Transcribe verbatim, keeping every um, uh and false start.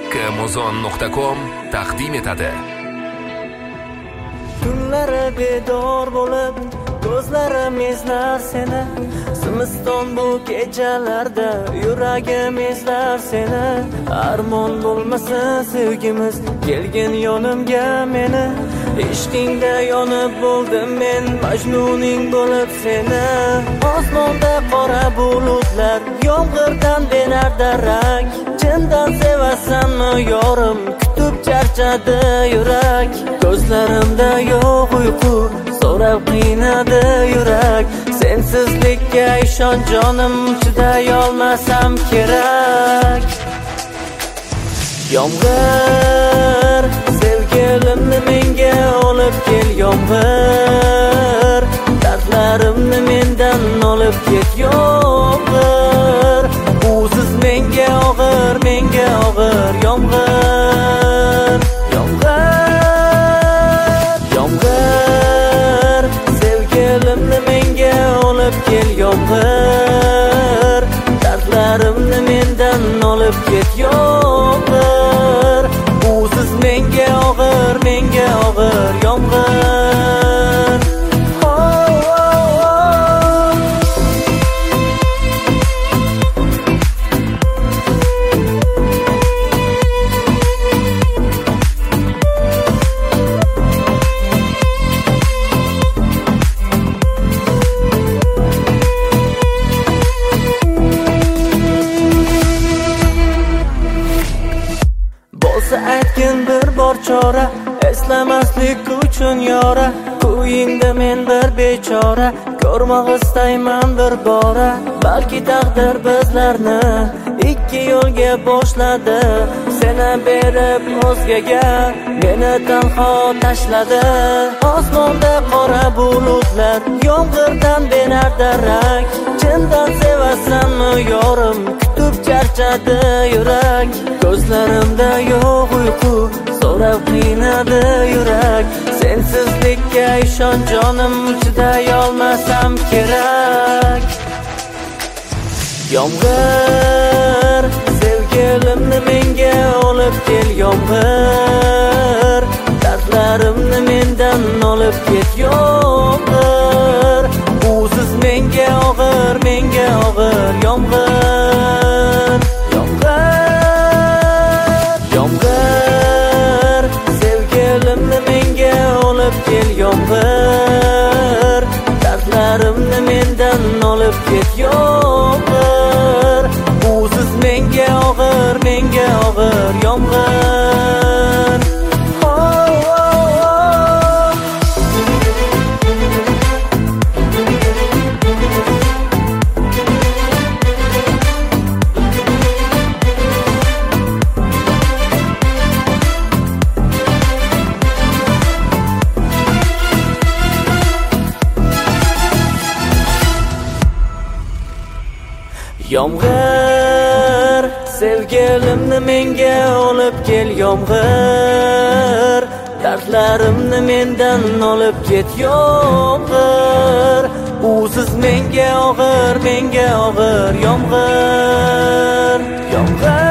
muzon nuqta com taqdim etadi. Tunlari bedor bo'lib, ko'zlarim izlar seni. Zimiston bu kechalarda yuragim izlar seni. Armon bo'lmasin sevgimiz, kelgin yonimga meni. Ishqingda yonib bo'ldim men, majnuning bo'lib seni. Osmonda qora bulutlar, yomg'irdan berar darak. Chindan sevasanmi yorim, kutib charchadi yurak. Ko'zlarimda yo'q uyqu, so'rab qiynadi yurak. Sensizlikka ishon jonim, chiday olmasam kerak. Yomg'ir, sevgilimni menga olib kel yomg'ir. Dardlarimni mendan olib ket yomg'ir. Usiz menga og'ir, menga og'ir yomg'ir. Yomg'ir, yomg'ir, sevgilimni menga olib kel yomg'ir. Dardlarimni mendan olib ket yomg'ir. Usiz menga og'ir, menga og'ir yomg'ir. Aytgin bir bor chora, eslamaslik uchun yora. Ko'yingda men bir bechora, ko'rmoq istayman bir bora. Balki taqdir bizlarni ikki yo'lga boshladi. Seni berib o'zgaga, meni tanho tashladi. Osmonda qora bulutlar, yomg'irdan berar darak. Chindan sevasanmi yorim, kutib charchadi yurak. Ko'zlarimda yo'q uyqu, so'rab qiynadi yurak. Sensizlikka ishon jonim, chiday olmasam kerak. Yomg'ir, sevgilimni menga olib kel yomg'ir. Dardlarimni mendan olib ket yomg'ir. Usiz menga og'ir, menga og'ir yomg'ir. Yomg'ir, yomg'ir, sevgilimni menga olib kel yomg'ir. Dardlarimni mendan olib ket yomg'ir. Usiz menga og'ir, menga og'ir yomg'ir. Yomg'ir, sevgilimni menga olib kel yomg'ir. Dardlarimni mendan olib ket yomg'ir. Usiz menga og'ir, menga og'ir yomg'ir. Yomg'ir.